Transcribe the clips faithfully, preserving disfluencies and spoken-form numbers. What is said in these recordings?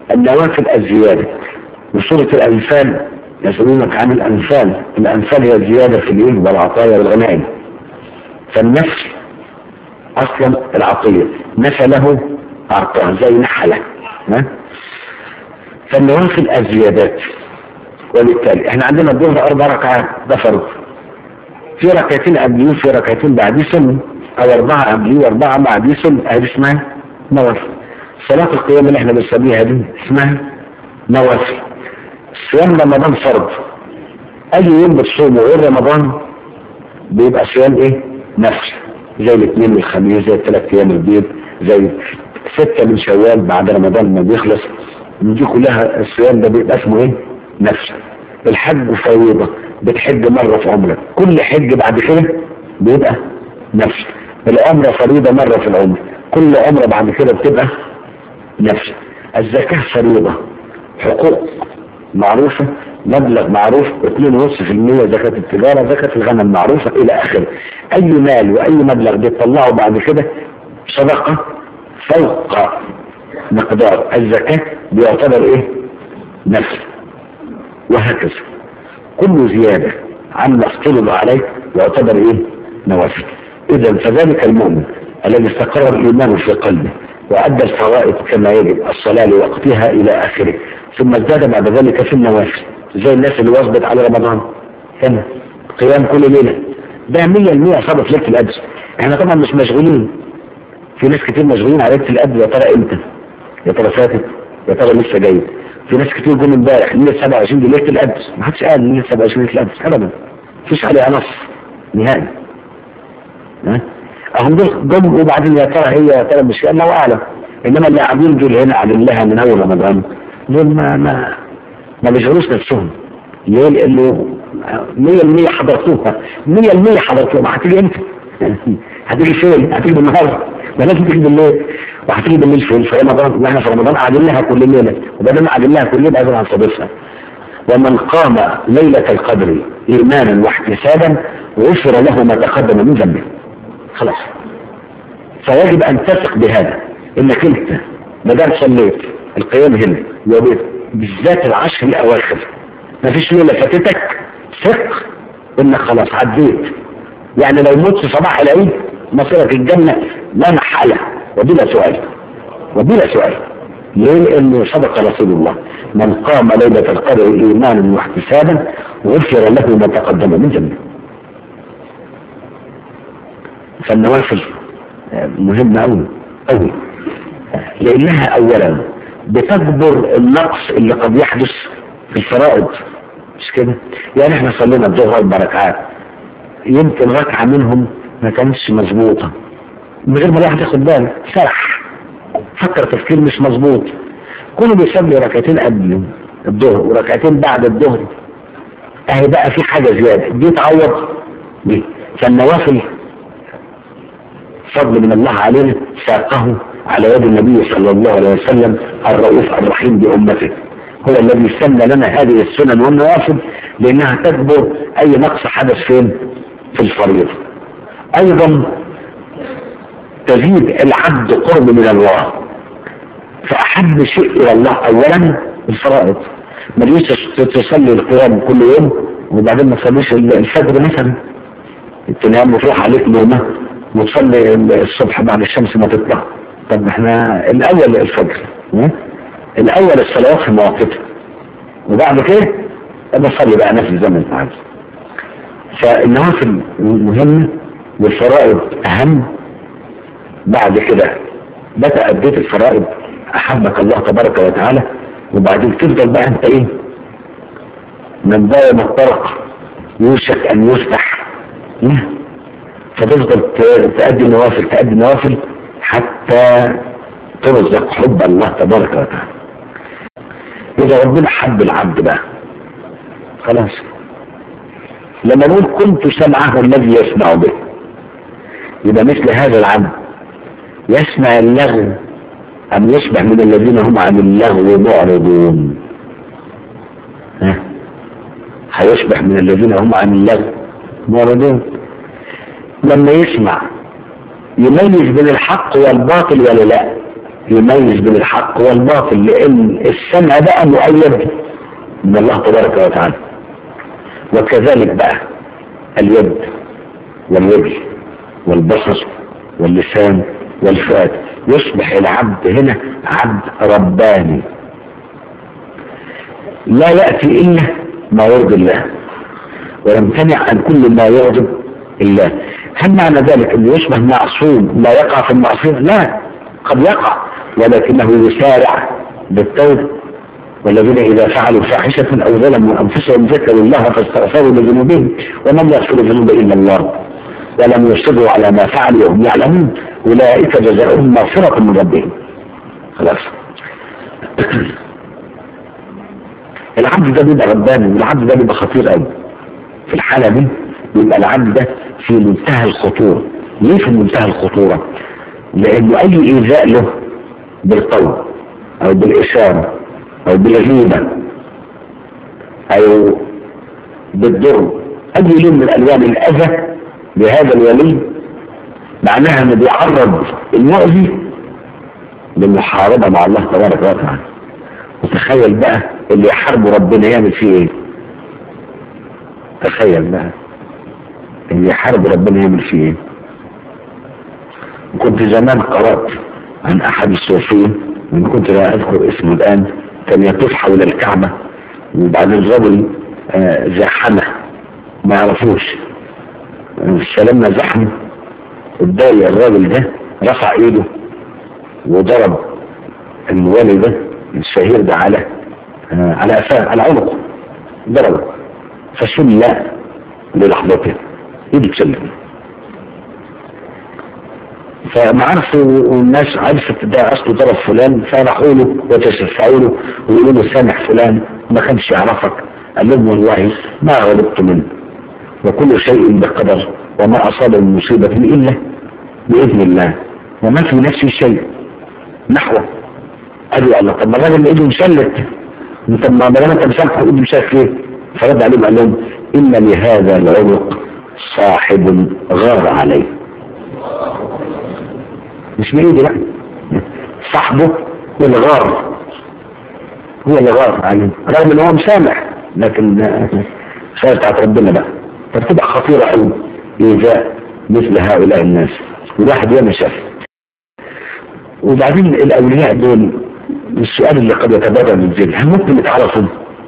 النوافل الزيادة. وسورة الأنفال يسألونك عن الأنفال، الأنفال هي الزيادة في الإيه والعطايا والغنائم. فالنفل أصلا العطية، نفله أعطاه زي نحلة. فالنوافل الزيادات. وبالتالي احنا عندنا الظهر أربع ركعات ده فرض، في ركعتين قبليه وفي ركعتين بعديه سنة، أو أربعة قبليه وأربعة بعديه سنة، هذه اسمها نوافل. صلاة القيام اللي احنا بنسميها دي اسمها نوافل. صيام رمضان فرض، أي يوم بتصومه غير رمضان بيبقى صيام إيه؟ نفل، زي الاثنين والخميس، زي الثلاث أيام البيض، زي ستة من شوال بعد رمضان ما بيخلص، دي كلها الصيام ده بيبقى اسمه إيه؟ نفل. الحج فريضة، بتحج مرة في عمرك، كل حج بعد كده بيبقى نفل. العمرة فريضة مرة في العمر، كل عمرة بعد كده بتبقى نفل. الزكاة فريضة، حقوق معروفة، مبلغ معروف، اثنين ونص في المية زكاة التجارة، زكاة الغنم معروفة إلى آخره. أي مال وأي مبلغ بيطلعه بعد كده صدقة فوق مقدار الزكاة بيعتبر إيه؟ نفل. وهكذا كل زيادة عن ما افترض عليه يعتبر إيه؟ نوافل. إذا فذلك المؤمن الذي استقر الإيمان في قلبه وأدى الفرائض كما يجب، الصلاة لوقتها إلى آخره، ثم ازداد بعد ذلك في النوافل، زي الناس اللي واظبت على رمضان هنا قيام كل ليلة، ده مية المية صابت ليلة القدر. احنا طبعا مش مشغولين، في ناس كتير مشغولين على ليلة القدر، يا ترى امتى؟ يا ترى فاتت؟ يا ترى لسه جاي؟ في ناس كتير جم امبارح ليلة سبعة وعشرين دي ليلة القدر، ما حدش قال ليلة سبعة وعشرين ليلة القدر ابدا، مفيش عليها نص نهائي. ها؟ اهم دول جم وبعدين يا ترى هي يا ترى مش، الله اعلم. انما اللي قاعدين دول هنا قاعدين لها من اول رمضان دول ما ما ما بيشغلوش نفسهم. ليه؟ لانه مية المية حضرتوها، مية المية حضرتوها. هتيجي امتى؟ هتيجي فين؟ هتيجي بالنهار؟ ما لازم تيجي بالليل، وهتيجي بالليل فين؟ في رمضان، واحنا في رمضان قاعدين لها كل ليله، وبعدين قاعدين لها كل ليله عن صديقها. ومن قام ليله القدر ايمانا واحتسابا غفر له ما تقدم من ذنبه. خلاص. فيجب ان تثق بهذا، انك انت ما دام صليت القيام هنا وبالذات العشر الاواخر ما فيش ليله فاتتك، ثق انك خلاص عديت. يعني لو مت صباح العيد مصيرك الجنه لا محاله وبلا سؤال، وبلا سؤال. ليه؟ لانه صدق رسول الله: من قام ليله القدر ايمانا واحتسابا غفر له ما تقدم من ذنبه. فالنوافل مهمة أوي أوي، لأنها أولا بتجبر النقص اللي قد يحدث في الفرائض، مش كده؟ يعني احنا صلينا الظهر أربع ركعات، يمكن ركعة منهم ما كانتش مظبوطة، من غير ما الواحد ياخد باله سرح، فكر تفكير مش مظبوط، كله بيصلي ركعتين قبل الظهر وركعتين بعد الظهر، اهي بقى في حاجة زيادة دي تعوض دي. فالنوافل فضل من الله عليه ساقه على يد النبي صلى الله عليه وسلم الرؤوف الرحيم بأمته، هو الذي سن لنا هذه السنن والنوافل لأنها تجبر أي نقص حدث فين؟ في الفريضة. أيضا تزيد العبد قرب من الله، فأحب شيء إلى الله أولا الفرائض. ما ليش تصلي القيام كل يوم وبعدين ما تصليش الفجر مثلا، تنام وتروح عليك نومه وتصلي الصبح بعد الشمس ما تطلع. طب احنا الاول الفجر، الاول الصلوات في مواقفها، وبعد كده بصلي بقى نفس زي ما انت عايز. فالنوافل مهمه والفرائض اهم. بعد كده متى اديت الفرائض احبك الله تبارك وتعالى، وبعدين تفضل بقى انت ايه؟ من داوم الطرق يوشك ان يفتح، فتفضل تأدي نوافل تأدي نوافل حتى ترزق حب الله تبارك وتعالى. إذا ربنا حب العبد بقى خلاص. لما نقول كنت سمعه الذي يسمع به، يبقى مثل هذا العبد يسمع اللغو أم يشبه من الذين هم عن اللغو معرضون؟ ها؟ هيشبه من الذين هم عن اللغو معرضون. لما يسمع يميز بين الحق والباطل ولا لا؟ يميز بين الحق والباطل، لان السمع بقى مؤيد من الله تبارك وتعالى. وكذلك بقى اليد والوجه والبصر واللسان والفؤاد، يصبح العبد هنا عبد رباني لا يأتي إلا ما يرضي الله ويمتنع عن كل ما يغضب الله. هل معنى ذلك أنه يصبح معصوم لا يقع في المعصية؟ لا، قد يقع ولكنه يسارع بالتوبة. والذين إذا فعلوا فاحشة أو ظلموا أنفسهم ذكروا الله فاستغفروا لذنوبهم ومن يغفر الذنوب إلا الله ولم يصروا على ما فعلوا وهم يعلمون أولئك جزاؤهم مغفرة من ربهم. خلاص. العبد ده بيبقى رباني، والعبد ده بيبقى خطير قوي. في الحالة دي بيبقى العبد ده في منتهى الخطورة. ليه في منتهى الخطورة؟ لأنه أي إيذاء له بالقول أو بالإشارة أو بالغيبة أو بالضر، أي لون من ألوان الأذى بهذا الولي، معناها أنه بيعرض المؤذي للمحاربة مع الله تبارك وتعالى. وتخيل بقى اللي يحارب ربنا يعمل فيه ايه؟ تخيل بقى اللي يحارب ربنا يعمل فيه ايه؟ كنت زمان قرأت عن أحد الصوفيين، وإن كنت لا أذكر اسمه الآن، كان يطوف حول الكعبة وبعدين الرجل آه زحمه ما يعرفوش، سلمنا زحمه، اتضايق الراجل ده، رفع ايده وضرب الولي ده الشهير ده على آه على أفاه، على عنقه، ضربه فشل للحظته ايده تسلم. فما عرفوا الناس عرفت ده اصله ضرب فلان، فراحوا له وتشفعوا له ويقولوا له سامح فلان ما كانش يعرفك. قال لهم والله ما غلبت منه وكل شيء بقدر وما اصاب من مصيبه الا باذن الله وما في نفسي شيء نحوه. قالوا الله طب ما الراجل ايده مشلت، طب ما دام انت مسامحه ايده مشلت ليه؟ فرد عليهم قال لهم ان لهذا العنق صاحب غار عليه. مش بايدي بقى، صاحبه هو اللي غار، هو اللي غار عليه رغم ان هو مسامح، لكن خير بتاعت ربنا بقى. فبتبقى خطيره قوي ايذاء مثل هؤلاء الناس، والواحد ياما شاف. وبعدين الاولياء دول السؤال اللي قد يتبادر من ذهن، هل ممكن نتعرفوا؟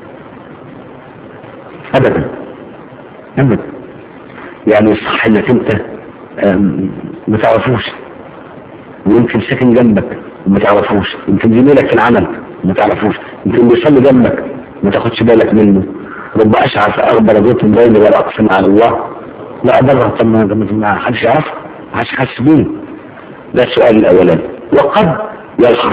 ابدا ابدا. يعني صح انك انت ما تعرفوش، ويمكن ساكن جنبك وما تعرفوش، يمكن زميلك في العمل وما تعرفوش، يمكن بيصلي جنبك ما تاخدش بالك منه. رب اشعر فاغبر ذات الليل ولا اقسم على الله لا اضره. طب ما حدش يعرفه، ما حدش حاسس بيه. ده السؤال الاولاني. وقد يلحظ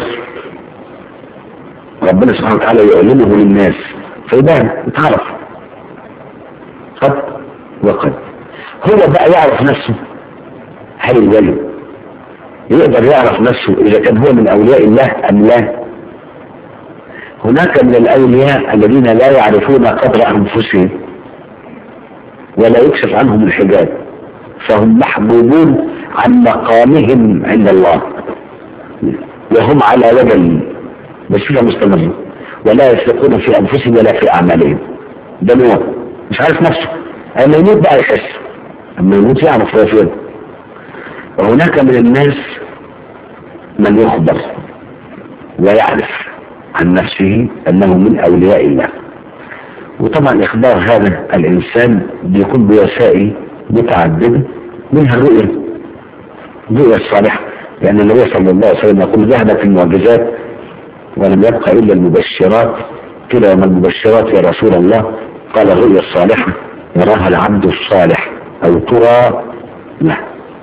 ربنا سبحانه وتعالى يعلمه للناس فيبان يتعرف. قد وقد هو بقى يعرف نفسه. هل الولي يقدر يعرف نفسه إذا كان هو من أولياء الله أم لا؟ هناك من الأولياء الذين لا يعرفون قدر أنفسهم ولا يكشف عنهم الحجاب، فهم محبوبون عن مقامهم عند الله وهم على وجل بصفة مستمرة ولا يثقون في أنفسهم ولا في أعمالهم. ده نوع مش عارف نفسه، أما يموت بقى يحس، أما يموت يعرف هو فين. وهناك من الناس من يخبر ويعرف عن نفسه أنه من أولياء الله. وطبعا إخبار هذا الإنسان بيكون بوسائل متعددة، منها الرؤية، الرؤية الصالحة، لأن النبي صلى الله عليه وسلم يقول ذهبت المعجزات ولم يبقى إلا المبشرات. كلا وما المبشرات يا رسول الله؟ قال الرؤية الصالحة يراها العبد الصالح أو ترى له.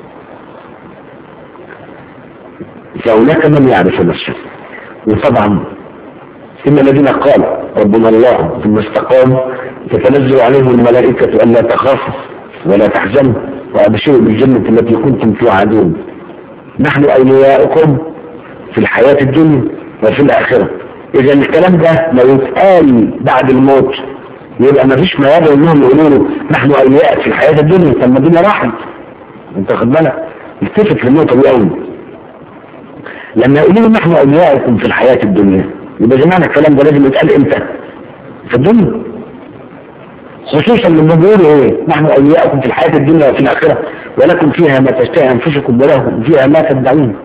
فهناك من يعرف نفسه. وطبعا إن الذين قالوا ربنا الله ثم استقاموا تتنزل عليهم الملائكة ألا تخافوا ولا تحزنوا وأبشروا بالجنة التي كنتم توعدون نحن أولياؤكم في الحياة الدنيا وفي الآخرة. إذا الكلام ده لو يتقال بعد الموت يبقى ما فيش ما يدعو انهم يقولوا له نحن أولياء في الحياة الدنيا. طب ما الدنيا راحت، انت خد بالك، التفت للنقطة دي قوي. لما يقولوا نحن اولياؤكم في الحياه الدنيا، يبقى جمعنا الكلام ده لازم يتقال امتى؟ في الدنيا، خصوصا لما بيقولوا ايه؟ نحن اولياؤكم في الحياه الدنيا وفي الاخره ولكم فيها ما تشتهي انفسكم ولكم فيها ما تدعون.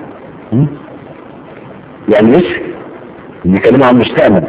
يعني لسه بيتكلموا عن مستقبل،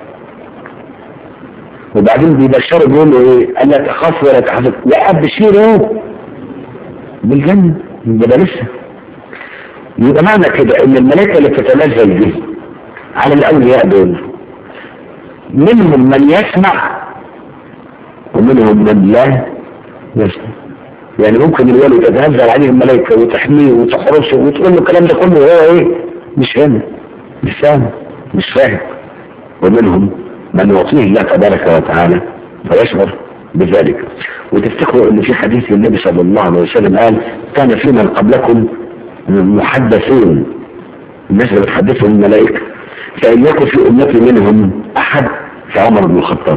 وبعدين بيبشروا بيقولوا ايه؟ الا تخافوا ولا تحزنوا وابشروا بالجنه. ده لسه. يبقى معنى كده ان الملائكه اللي بتتنزل دي على الاولياء دول منهم من يسمع ومنهم من لا يسمع. يعني ممكن الولي يتنزل عليه الملائكه وتحميه وتحرسه وتقول له الكلام ده كله وهو ايه؟ مش هنا، مش فاهم، مش فاهم. ومنهم من يعطيه الله تبارك وتعالى فيشعر بذلك. وتفتكروا ان في حديث النبي صلى الله عليه وسلم قال كان في من قبلكم محدثون، الناس اللي بتحدثهم الملائكه، فان يكن في امتي منهم احد فعمر بن الخطاب،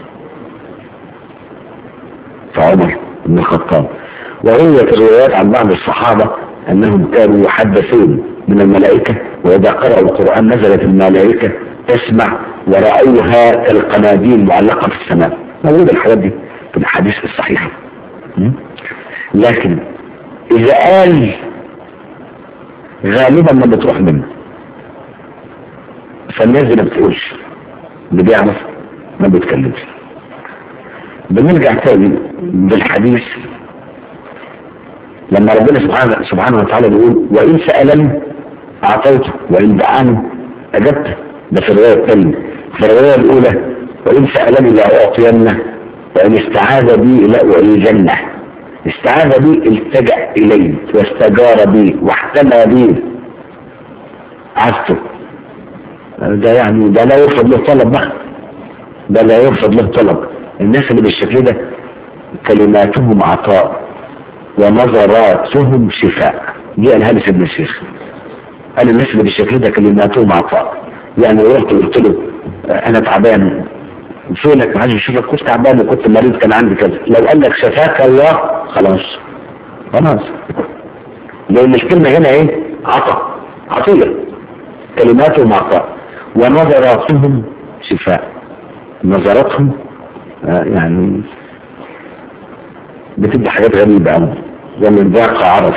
فعمر بن الخطاب. ورويت الروايات عن بعض الصحابه انهم كانوا يحدثون من الملائكه، واذا قرأوا القرآن نزلت الملائكه تسمع ورأوها كالقناديل معلقه في السماء. موجود الحاجات دي في الحديث الصحيح. لكن اذا قال غالبا ما بتروح منه، فالناس دي ما بتقولش، اللي بيعرف ما بيتكلمش. بنرجع تاني بالحديث لما ربنا سبحانه سبحانه وتعالى بيقول وان سألني اعطيته وان دعاني اجبته. ده في الروايه الثانيه. في الروايه الاولى وان سألني لاعطينه وان استعاذ بي لاعيذنه. استعاذ بي التجأ اليه واستجار بي واحتمى بي عزته. ده يعني ده لا يرفض له طلب بقى، ده لا يرفض له طلب. الناس اللي بالشكل ده كلماتهم عطاء ونظراتهم شفاء. دي قالها لي سيدنا الشيخ، قال الناس اللي بالشكل ده كلماتهم عطاء. يعني رحت قلت له انا تعبان، فينك؟ ما حدش يشوفك، كنت تعبان وكنت مريض كان عندي كذا. لو قال لك شفاك الله خلاص خلاص، لان الكلمه هنا ايه؟ عطاء، عطيه. كلماتهم عطاء ونظراتهم شفاء. نظراتهم آه يعني بتبقى حاجات غريبه قوي، ومن ذاق عرف.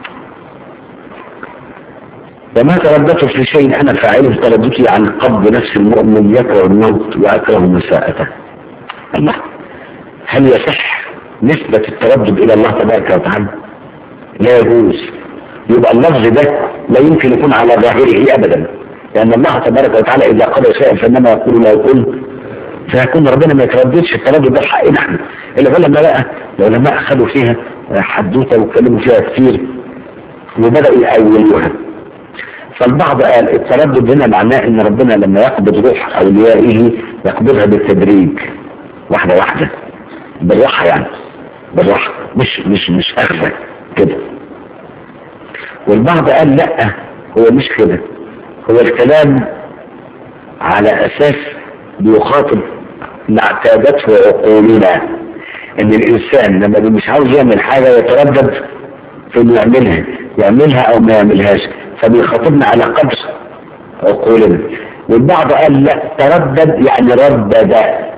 وما ترددت في شيء انا فاعله ترددي عن قبض نفس المؤمن يكره الموت واكره مساءته. الله، هل يصح نسبة التردد الى الله تبارك وتعالى؟ لا يجوز. يبقى اللفظ ده لا يمكن يكون على ظاهره ابدا، لان الله تبارك وتعالى اذا قضى شيئا فانما يقول لا يقول فيكون. ربنا ما يترددش. التردد ده حقنا احنا. العلماء بقى العلماء اخذوا فيها حدوته واتكلموا فيها كثير وبداوا يأولوها. فالبعض قال التردد هنا معناه ان ربنا لما يقبض روح اوليائه يقبضها بالتدريج، واحده واحده، بالراحه، يعني بالراحه، مش مش مش اخذه كده. والبعض قال لا، هو مش كده، هو الكلام على اساس بيخاطب ما اعتادته عقولنا، ان الانسان لما مش عاوز يعمل حاجه يتردد في انه يعملها، يعملها او ما يعملهاش، فبيخاطبنا على قدر عقولنا. والبعض قال لا، تردد يعني ردد.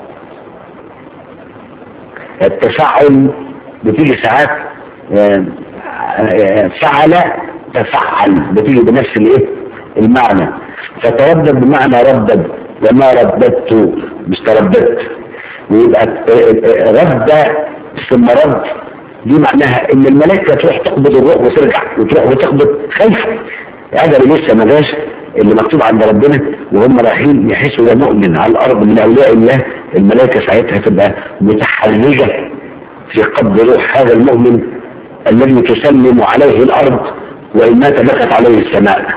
التفاعل بتيجي ساعات فعل تفعل، بتيجي بنفس الايه المعنى. فتردد بمعنى ردد، وما رددت مش ترددت. ويبقى رد ثم رد دي معناها ان الملائكه تروح تقبض الروح وترجع وتروح وتقبض خايفه. هذا اللي لسه ما جاش، اللي مكتوب عند ربنا وهم رايحين يحسوا ده مؤمن على الارض من اولياء الله، الملائكه ساعتها تبقى متحرجه في قبض روح هذا المؤمن الذي تسلم عليه الارض وان مات بكت عليه السماء.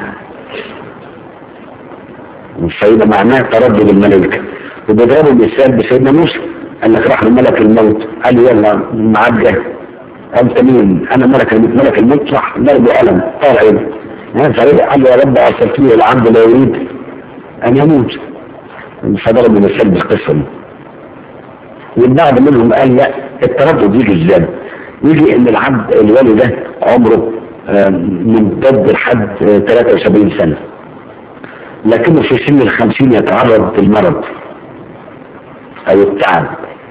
فيبقى معناه تردد الملائكه. وبيضربوا المثال بسيدنا موسى، قال لك راح لملك الموت قال له يلا معاك جه، انت مين؟ انا ملك الموت. ملك الموت راح ضربه قلم طالع عينه، قال له يا رب ارسلتني العبد لا يريد ان يموت. فضرب المثال بالقصه دي. والبعض منهم قال لا، التردد يجي ازاي؟ يجي ان العبد الولي ده عمره ممتد لحد ثلاثة وسبعين سنة، لكنه في سن الخمسين يتعرض للمرض او التعب،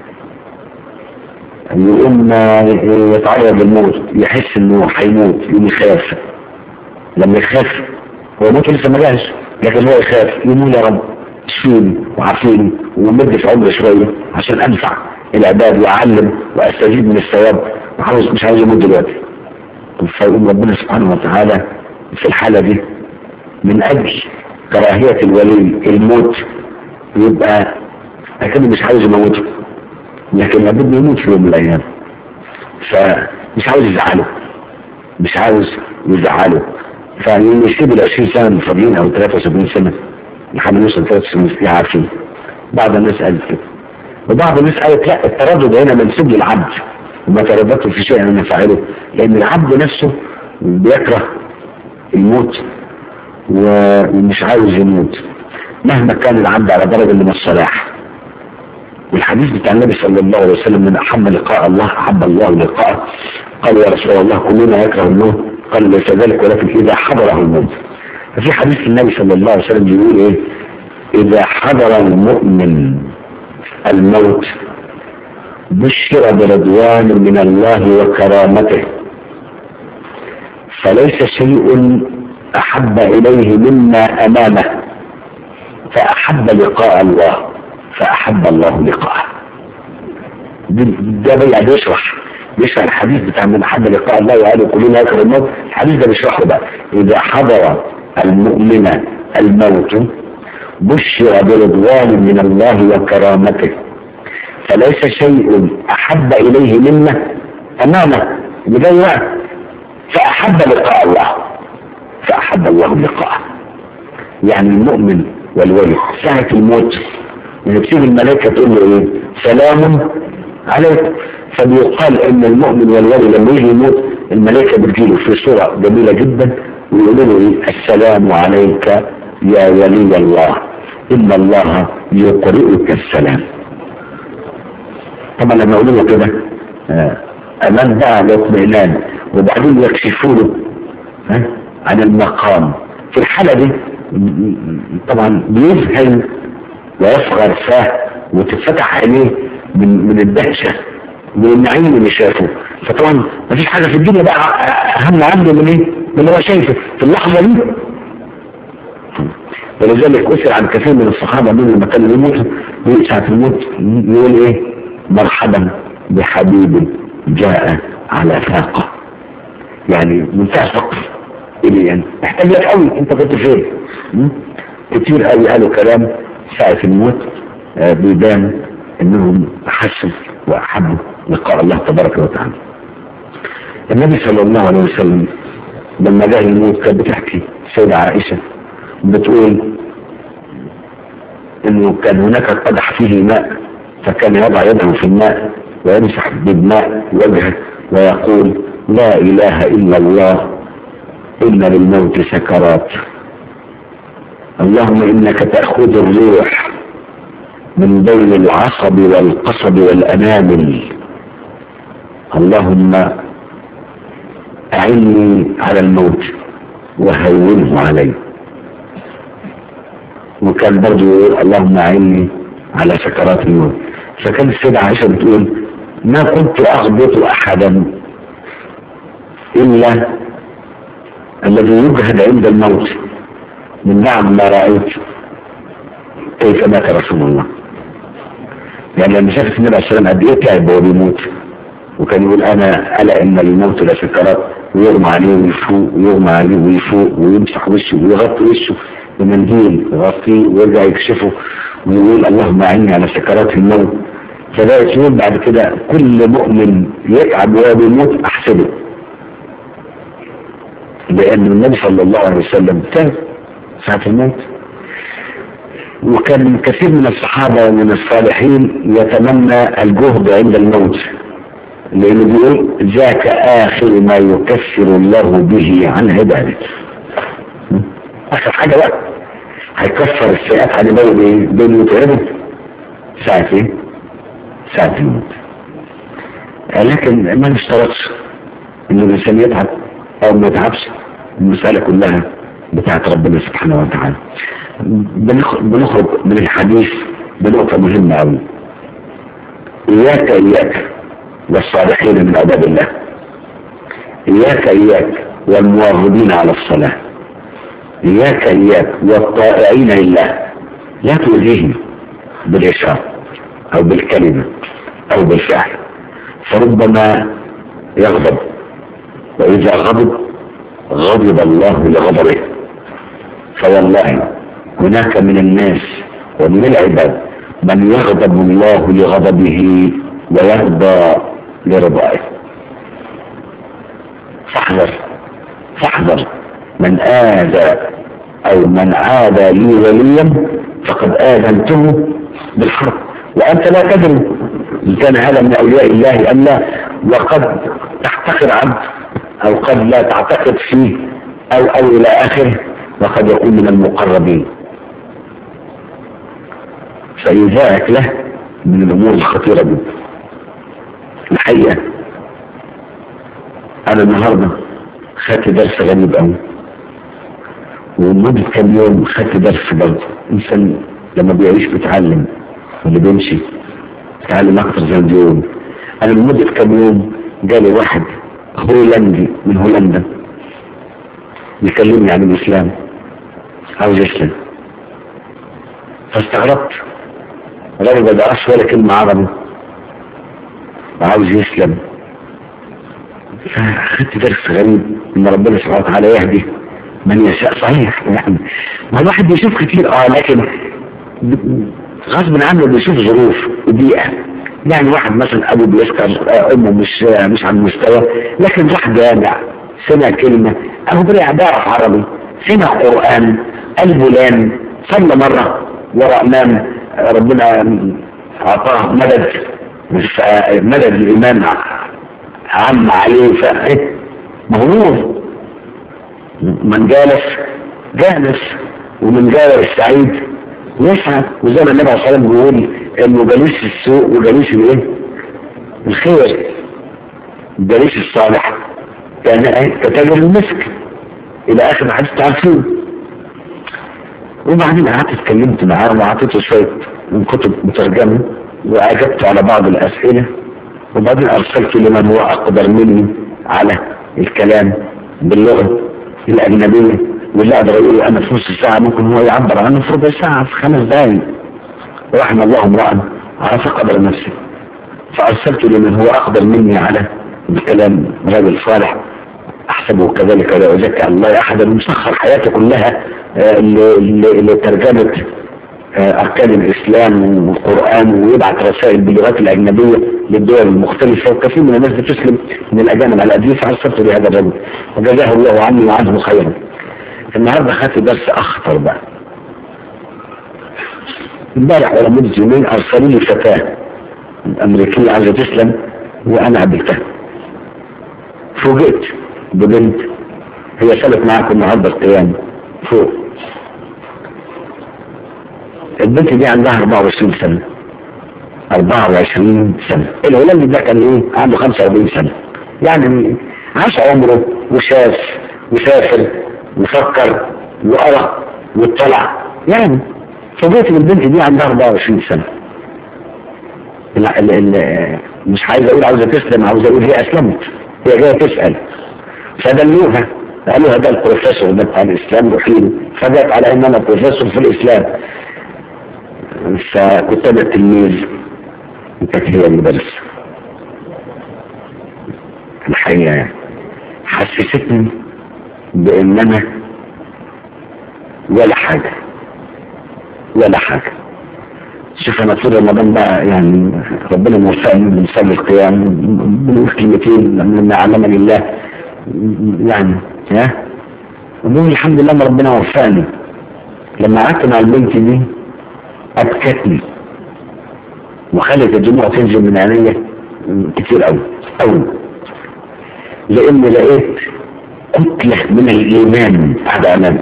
يقوم يتعرض للموت، يحس انه هيموت، يقوم يخاف. لما يخاف هو موت لسه ما جاش، لكن هو يخاف، يقول يا رب اشفيني وعافيني ومد في عمري شويه عشان انفع العباد واعلم واستزيد من الثواب، وعاوز مش عاوز يموت دلوقتي. فيقوم ربنا سبحانه وتعالى في الحاله دي من اجل كراهيه الولي الموت يبقى اكيد مش عاوز يموته، لكن لابد يموت في يوم من الايام، فمش عاوز يزعله، مش عاوز يزعله، فيسيب ال عشرين سنه الفاضيين او ثلاثة وسبعين سنه لحد يوصل ثلاثة وسبعين سنه عارفين. بعض الناس قالت كده، وبعض الناس قالت لا، التردد هنا منسوب للعبد وما ترددت في شيء من فاعله، لان العبد نفسه بيكره الموت ومش عاوز يموت مهما كان العبد على درجه من الصلاح. والحديث بتاع النبي صلى الله عليه وسلم من احب لقاء الله احب الله لقاءه، قال يا رسول الله كلنا يكره الموت، قال ليس ذلك ولكن اذا حضره الموت. ففي حديث النبي صلى الله عليه وسلم بيقول ايه؟ اذا حضر المؤمن الموت بشر برضوان من الله وكرامته، فليس شيء احب اليه مما امامه، فاحب لقاء الله فاحب الله لقاءه. ده بقى بيشرح بيشرح الحديث بتاع من احب لقاء الله وقالوا كلنا يكره الموت. الحديث ده بيشرحه بقى اذا حضر المؤمن الموت بشر برضوان من الله وكرامته، فليس شيء احب اليه مما امامه بداية وقت، فاحب لقاء الله فاحب الله لقاءه. يعني المؤمن والولي ساعة الموت من بتيجي الملائكة تقول له ايه؟ سلام عليك. فبيقال ان المؤمن والولي لما يجي يموت الملائكة بتجيله في صورة جميلة جدا ويقولوا له ايه؟ السلام عليك يا ولي الله ان الله يقرئك السلام. طبعا لما يقولوا له كده امان بقى الاطمئنان، وبعدين يكشفوا له عن المقام. في الحالة دي طبعا بيذهل ويصغر فاه وتتفتح عينيه من من الدهشه من النعيم اللي شافه. فطبعا مفيش حاجه في الدنيا بقى اهم عنده من ايه؟ من اللي هو شايفه في اللحظه دي. ولذلك اسر عن كثير من الصحابه من لما كانوا يموتوا ساعه الموت يقول ايه؟ مرحبا بحبيب جاء على فاقه. يعني منتهى فقر إلي يعني احتاج لك قوي، انت كنت فين؟ كتير قوي قالوا كلام ساعة الموت آه بيبان انهم حسوا واحبوا لقاء الله تبارك وتعالى. النبي صلى الله عليه وسلم لما جاء الموت كانت بتحكي سيدة عائشة بتقول انه كان هناك قدح فيه ماء، فكان يضع يده في الماء ويمسح بالماء وجهه ويقول لا اله الا الله إن للموت سكرات، اللهم إنك تأخذ الروح من بين العصب والقصب والأنامل، اللهم أعني على الموت وهونه علي. وكان برضو يقول اللهم أعني على سكرات الموت. فكان السيدة عائشة بتقول ما كنت أغبط أحدا إلا الذي يجهد عند الموت من نعم ما رأيت كيف مات رسول الله. يعني لما شافت النبي عليه السلام قد ايه تعب وهو بيموت، وكان يقول انا الا ان الموت لسكرات، ويغمى عليه ويفوق ويغمى عليه ويفوق ويمسح وشه ويغطي وشه بمنديل يغطيه ويرجع يكشفه ويقول اللهم اعني على سكرات الموت. فده يقول بعد كده كل مؤمن يتعب وهو بيموت احسبه، لأن النبي صلى الله عليه وسلم تعب ساعة الموت. وكان كثير من الصحابة ومن الصالحين يتمنى الجهد عند الموت، لأنه بيقول ذاك آخر ما يكفر الله به عن عباده. آخر حاجة بقى هيكفر السيئات عن عباده بين يتعبه ساعة ايه؟ ساعة الموت. لكن ما نشترطش إن الإنسان يتعب او ما يتعبش. المسألة كلها بتاعت ربنا سبحانه وتعالى. بنخرج من الحديث بنقطة مهمة أوي. إياك إياك والصالحين من عباد الله، إياك إياك والمواظبين على الصلاة، إياك إياك والطائعين لله، لا تؤذيهم بالإشارة أو بالكلمة أو بالفعل، فربما يغضب، وإذا غضب غضب الله لغضبه. فوالله هناك من الناس ومن العباد من يغضب الله لغضبه ويرضى لرضائه. فاحذر فاحذر من آذى أو من عادى لي وليا فقد آذنته بالحرب، وأنت لا تدري إن كان هذا من أولياء الله أم لا، وقد تحتقر عبد أو قد لا تعتقد فيه أو أو إلى آخره، وقد يكون من المقربين. فإيذاءك له من الأمور الخطيرة جدا. الحقيقة أنا النهاردة خدت درس غريب أوي، ومدة كم يوم خدت درس برضه. إنسان لما بيعيش بيتعلم، واللي بيمشي بيتعلم أكتر زي ما بيقول. أنا من مدة كم يوم جالي واحد هولندي من هولندا يكلمني عن الإسلام، عاوز يسلم. فاستغربت، الراجل ما بيعرفش ولا كلمة عربي وعاوز يسلم. فاخدت درس غريب ان ربنا سبحانه وتعالى يهدي من يشاء. صحيح يعني ما الواحد بيشوف كتير اه لكن غصب عنه بيشوف ظروف وبيئة. يعني واحد مثلا ابوه بيسكر، امه مش مش على المستوى، لكن راح جامع سمع كلمة، ابو بريع بيعرف عربي، سمع قرآن، قلبه لام، صلى مرة ورا امام، ربنا اعطاه مدد مدد الايمان عم عليه. فايه مغرور. من جالس جالس ومن جالس سعيد يسعد. وزي ما النبي عليه الصلاه والسلام بيقول انه جليس السوء وجليس الايه؟ الخير. الجليس الصالح كان كتاجر المسك الى اخر حديث تعرفين. وبعدين قعدت اتكلمت معاه وعطيته شويه من كتب مترجمه واجبت على بعض الاسئله، وبعدين ارسلت لمن هو اقدر مني على الكلام باللغه الاجنبيه، واللي اقدر اقول انا في نص ساعه ممكن هو يعبر عنه في ربع ساعه في خمس دقائق. رحم الله امرأ عرف قدر نفسه. فارسلت لمن هو اقدر مني على الكلام، راجل صالح احسبه كذلك ولا ازكي الله احدا، مسخر حياته كلها لترجمه أركان الإسلام والقرآن، ويبعث رسائل باللغات الأجنبية للدول المختلفة، وكثير من الناس بتسلم من الأجانب على أدريس. عرفت لهذا الرجل وجزاه الله عني وعنه خيرا. النهارده خدت درس أخطر بقى. امبارح ولا مدة يومين أرسلوا لي فتاة أمريكية عايزة تسلم وأنا قابلتها. فوجئت ببنت هي سالت معاكم النهارده القيام فوق. البنت دي عندها أربعة وعشرين سنة. أربعة وعشرين سنة. الهولندي ده كان ايه؟ عنده خمسة وأربعين سنة. يعني عاش عمره وشاف وسافر وفكر وقرأ واطلع. يعني فوجئت ان البنت دي عندها أربعة وعشرين سنة. ال ال ال مش عايز اقول عاوزة تسلم، عاوزة اقول هي اسلمت. هي جاية تسأل. فدلوها قالوا هذا البروفيسور ده بتاع الاسلام روحيله، فجأت على ان انا بروفيسور في الاسلام. فكنت انا التلميذ وكانت هي المدرسة. الحقيقة حسستني بان انا ولا حاجة ولا حاجة. شوف انا طول رمضان بقى يعني ربنا موفقني بنصلي القيام بنقول كلمتين لما علمني الله يعني ها ونقول الحمد لله ما ربنا وفقني. لما قعدت مع البنت دي ابكتني وخلت الدموع تنزل من عينيا كتير قوي قوي، لان لقيت كتلة من الايمان قاعدة امامي.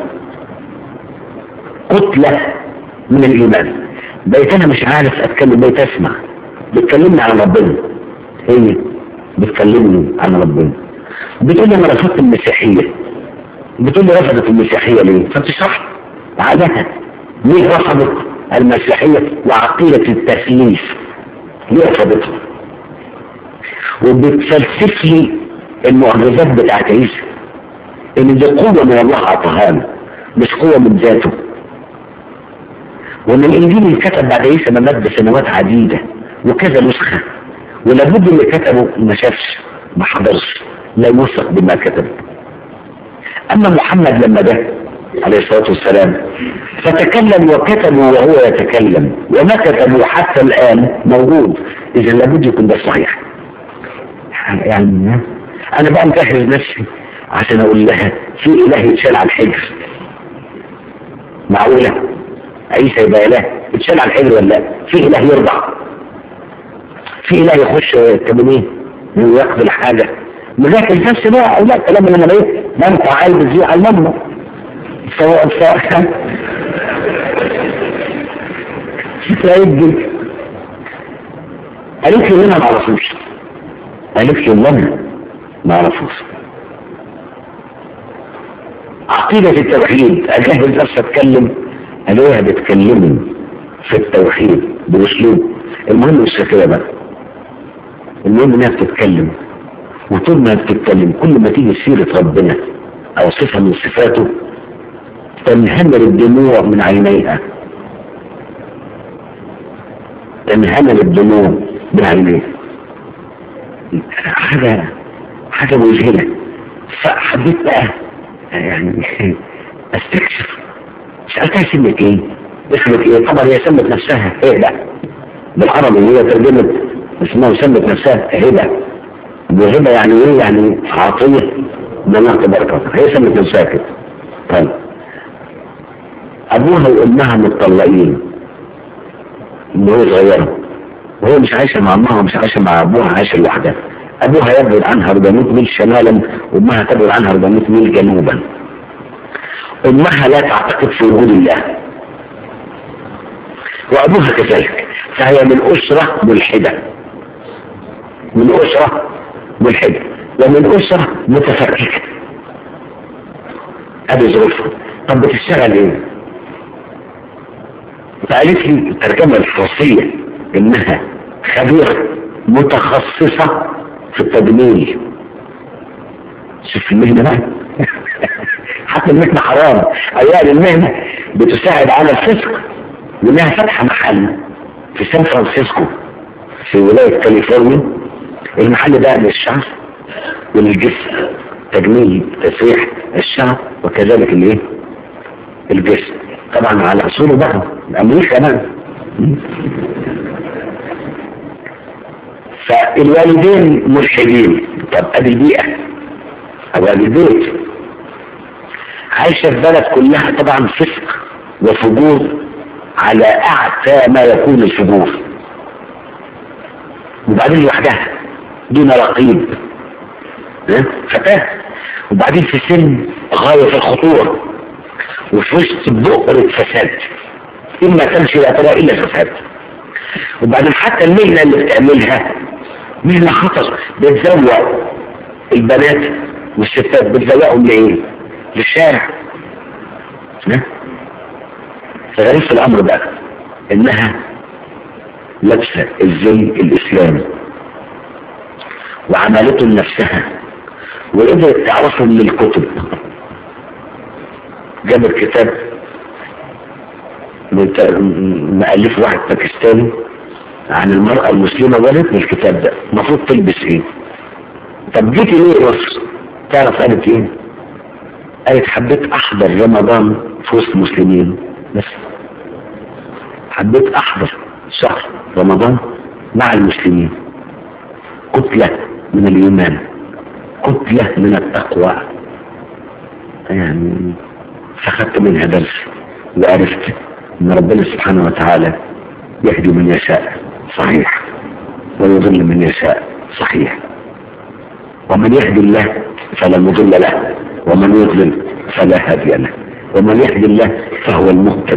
كتلة من الايمان. بقيت انا مش عارف اتكلم، بقيت اسمع. بتكلمني عن ربنا، هي بتكلمني عن ربنا. بتقول لي انا رفضت المسيحيه، بتقول لي رفضت المسيحيه ليه؟ فبتشرح عادها ليه رفضت المسيحيه وعقيده التثليث، ليه رفضتها؟ وبتفلسف لي المعجزات بتاعت عيسى ان دي قوه من الله عطاها له مش قوه من ذاته، وان الانجيل اللي كتب بعد عيسى مات بسنوات عديده وكذا نسخه، ولابد اللي كتبه ما شافش ما حضرش لا يوثق بما كتب. اما محمد لما جه عليه الصلاه والسلام فتكلم وكتبوا وهو يتكلم، وما كتبوا حتى الان موجود، اذا لابد يكون ده صحيح. يعني انا بقى مجهز نفسي عشان اقول لها في اله يتشال على الحجر، معقوله عيسى يبقى اله يتشال على الحجر ولا لا؟ في اله يرضع، في اله يخش كابينيه ويقبل حاجه، مذاكر نفسي بقى او لا الكلام اللي انا ايه بنقع عايز ازيه على المنبر سواء سواء سيدي. قالت لي انا ما اعرفوش، قالت لي انا ما اعرفوش. عقيدة التوحيد اجهز نفسي اتكلم، قالوا بتكلمني في التوحيد باسلوب، المهم مش كده بقى، المهم انها بتتكلم، وطول ما بتتكلم كل ما تيجي سيرة ربنا او صفة من صفاته تنهمر الدموع من عينيها، تنهمر الدموع من عينيها، حاجة حاجة مذهلة. فحبيت بقى يعني استكشف. سألتها اسمك ايه؟ اسمك ايه؟ طبعا هي سمت نفسها هبة بالعربي، هي ترجمت اسمها وسمت نفسها هبة، وهبة يعني ايه؟ يعني عطية من الله تبارك وتعالى، هي سمت نفسها كده. طيب ابوها وامها متطلقين من وهي صغيرة، وهي مش عايشة مع امها ومش عايشة مع ابوها، عايشة لوحدها. ابوها يبعد عنها أربعمائة ميل شمالا وامها تبعد عنها أربعمائة ميل جنوبا. امها لا تعتقد في وجود الله وابوها كذلك، فهي من اسرة ملحدة، من اسرة ملحدة ومن اسرة متفككة. ادي ظروفها. طب بتشتغل ايه؟ فقالت لي الترجمة الفرنسية انها خبيرة متخصصة في التجميل. شوف المهنة بقى حتى المهنة حرام، ايام المهنة بتساعد على الفسق، وانها فاتحة محل في سان فرانسيسكو في ولاية كاليفورنيا، المحل ده للشعر وللجسم، تجميل تسريح الشعر وكذلك الايه الجسم، طبعا على اصوله بقى امريكا بقى. فالوالدين ملحدين. طب ادي البيئة او ادي البيت، عايشة في بلد كلها طبعا فسق وفجور على اعتى ما يكون الفجور، وبعدين لوحدها دون رقيب فتاة، وبعدين في سن غاية في الخطورة وفي وسط بؤرة فساد، اما تمشي لا ترى الا فساد. وبعدين حتى المهنة اللي بتعملها مهنة خطر، بتزوق البنات والستات، بتزوقهم لايه؟ للشارع. فغريب في الامر بقى انها لابسه الزي الاسلامي وعملته لنفسها وقدرت تعرفه من الكتب. جاب الكتاب مؤلف واحد باكستاني عن المرأة المسلمة، ورثني الكتاب ده المفروض تلبس ايه. طب جيتي ليه مصر؟ تعرف قالت ايه؟ قالت حبيت احضر رمضان في وسط مسلمين، بس حبيت احضر شهر رمضان مع المسلمين، كتلة من الايمان، كتلة من التقوى، يعني فخدت منها درس وعرفت ان ربنا سبحانه وتعالى يهدي من يشاء صحيح ويضل من يشاء صحيح، ومن يهدي الله فلا مضل له ومن يضلل فلا هادي له، ومن يهدي الله فهو المهتد.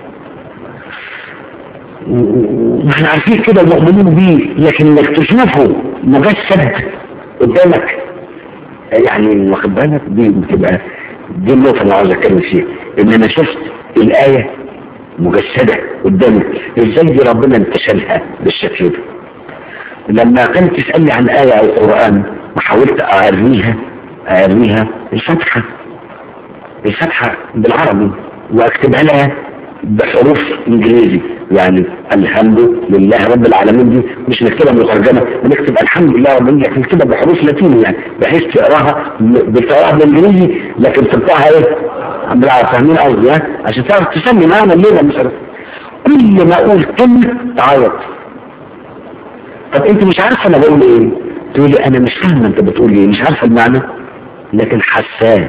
احنا عارفين كده المؤمنين بيه، لكن انك تشوفه مجسد قدامك يعني واخد بالك دي بتبقى دي النقطة اللي عاوز اتكلم فيها، ان انا شفت الآية مجسدة قدامي ازاي دي ربنا انتشلها بالشكل ده. لما كانت تسألني عن آية او القرآن وحاولت اعريها اعريها الفتحة الفتحة بالعربي واكتبها لها بحروف انجليزي، يعني الحمد لله رب العالمين دي مش نكتبها مترجمه، بنكتب الحمد لله رب العالمين لكن نكتبها بحروف لاتيني يعني بحيث تقراها بتقراها بالانجليزي لكن تنطقها ايه؟ بالعربي. فاهمين قصدي؟ عشان تعرف تسمي معانا اللغه مش عارف. كل ما اقول كلمه تعيط. طب انت مش عارفه انا بقول ايه؟ تقول لي انا مش فاهمه انت بتقول ايه، مش عارفه المعنى لكن حساه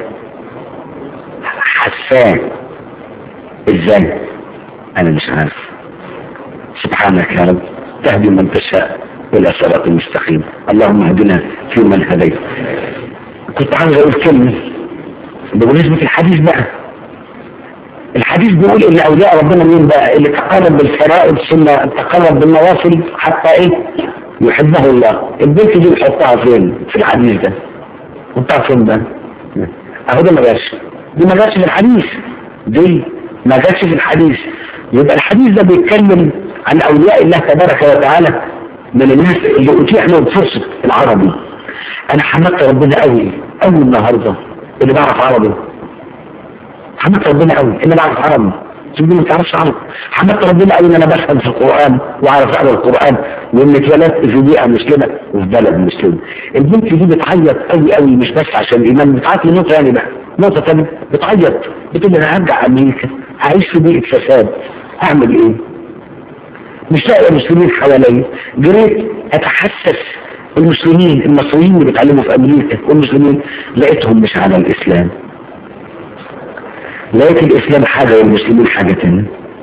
حساه ازاي؟ انا مش عارف. سبحانك يا رب تهدي من تشاء الى صراط مستقيم، اللهم اهدنا فيمن هديت. كنت عاوز اقول كلمه بمناسبه الحديث بقى. الحديث بيقول ان اولياء ربنا مين بقى؟ اللي تقرب بالفرائض ثم تقرب بالنوافل حتى ايه؟ يحبه الله. البنت دي بتحطها فين في الحديث ده؟ حطها فين ده؟ اهو ده ما جاش، دي ما جاش في الحديث، دي ما جاتش في الحديث. يبقى الحديث ده بيتكلم عن اولياء الله تبارك وتعالى من الناس اللي اتيح لهم فرصه العربي. انا حمدت ربنا قوي قوي النهارده اللي بعرف عربي. حمدت ربنا قوي اللي بعرف عربي. تقول ما تعرفش عربي. حمدت ربنا قوي ان انا بفهم في القران واعرف اقرا القران وان اتولدت في بيئه مسلمه وفي بلد مسلم. البنت دي بتعيط قوي قوي مش بس عشان الايمان، بتعيط لنقطه ثانيه بقى، نقطه ثانيه بتعيط بتقول انا هرجع امريكا هعيش في بيئه فساد اعمل ايه؟ مش لاقي مسلمين حواليا. جريت اتحسس المسلمين المصريين اللي بيتعلموا في امريكا والمسلمين لقيتهم مش على الاسلام. لقيت الاسلام حاجه والمسلمين حاجه ثانيه.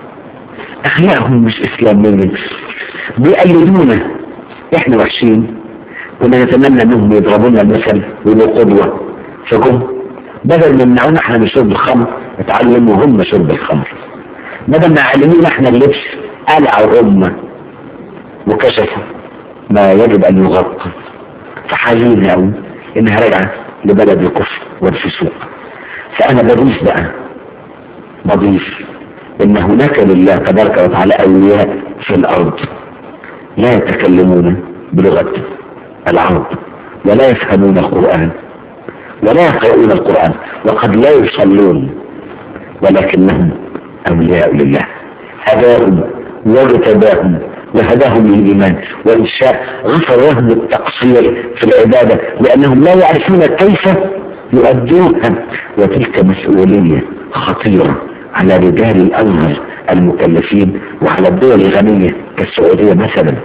اخلاقهم مش اسلاميه، بيقلدونا احنا وحشين كنا نتمنى انهم يضربونا المثل ويبقوا قدوه. فجم بدل ما يمنعونا احنا من شرب الخمر اتعلموا هم شرب الخمر. بدل ما علمونا احنا اللبس قلعوا هم وكشفوا ما يجب ان يغطى. فحزين قوي انها راجعه لبلد الكفر والفسوق. فانا بضيف بقى بضيف ان هناك لله تبارك وتعالى اولياء في الارض لا يتكلمون بلغه العرب ولا يفهمون القران ولا يقرؤون القرآن وقد لا يصلون ولكنهم أولياء لله. هداهم واجتباهم وهداهم للإيمان، وإن شاء غفر لهم التقصير في العبادة لأنهم لا يعرفون كيف يؤدونها. وتلك مسؤولية خطيرة على رجال الأزهر المكلفين وعلى الدول الغنية كالسعودية مثلا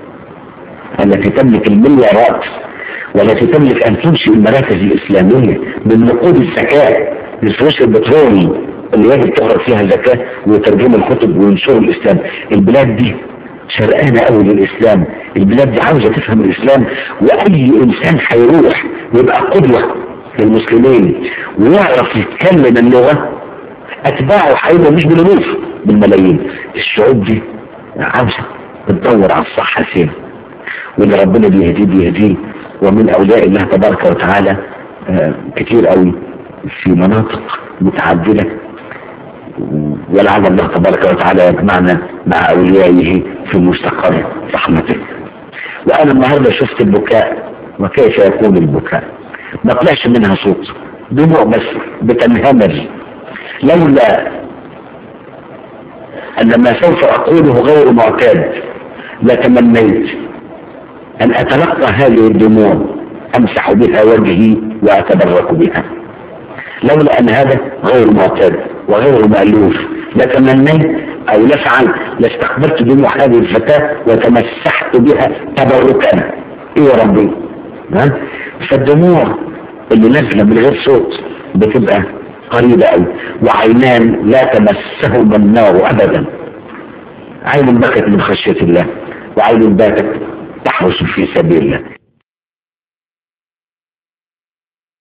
التي تملك المليارات والتي تملك ان تنشئ المراكز الاسلاميه من نقود الزكاه لفلوس البترول اللي يجب تقرا فيها زكاه ويترجموا الكتب وينشروا الاسلام. البلاد دي شرقانه قوي للاسلام، البلاد دي عاوزه تفهم الاسلام، واي انسان هيروح يبقى قدوه للمسلمين ويعرف يتكلم اللغه اتباعه هيبقوا مش بالالوف بالملايين. الشعوب دي عاوزه بتدور على الصح فين، واللي ربنا بيهديه بيهديه. ومن اولياء الله تبارك وتعالى آه كتير قوي في مناطق متعدده، ولعل الله تبارك وتعالى يجمعنا مع اوليائه في مستقر رحمته. وانا النهارده شفت البكاء وكيف يكون البكاء، ما طلعش منها صوت، دموع بس بتنهمر. لولا ان ما سوف اقوله غير معتاد لتمنيت ان اتلقى هذه الدموع امسح بها وجهي واتبرك بها. لولا ان هذا غير معتاد وغير مألوف لتمنيت او لفعل لاستقبلت دموع هذه الفتاة وتمسحت بها تبركا. ايه يا ربي؟ ها؟ فالدموع اللي نازله من غير صوت بتبقى قريبه قوي. وعينان لا تمسهما النار ابدا. عين بكت من خشيه الله وعين باتت تحرس في سبيل الله.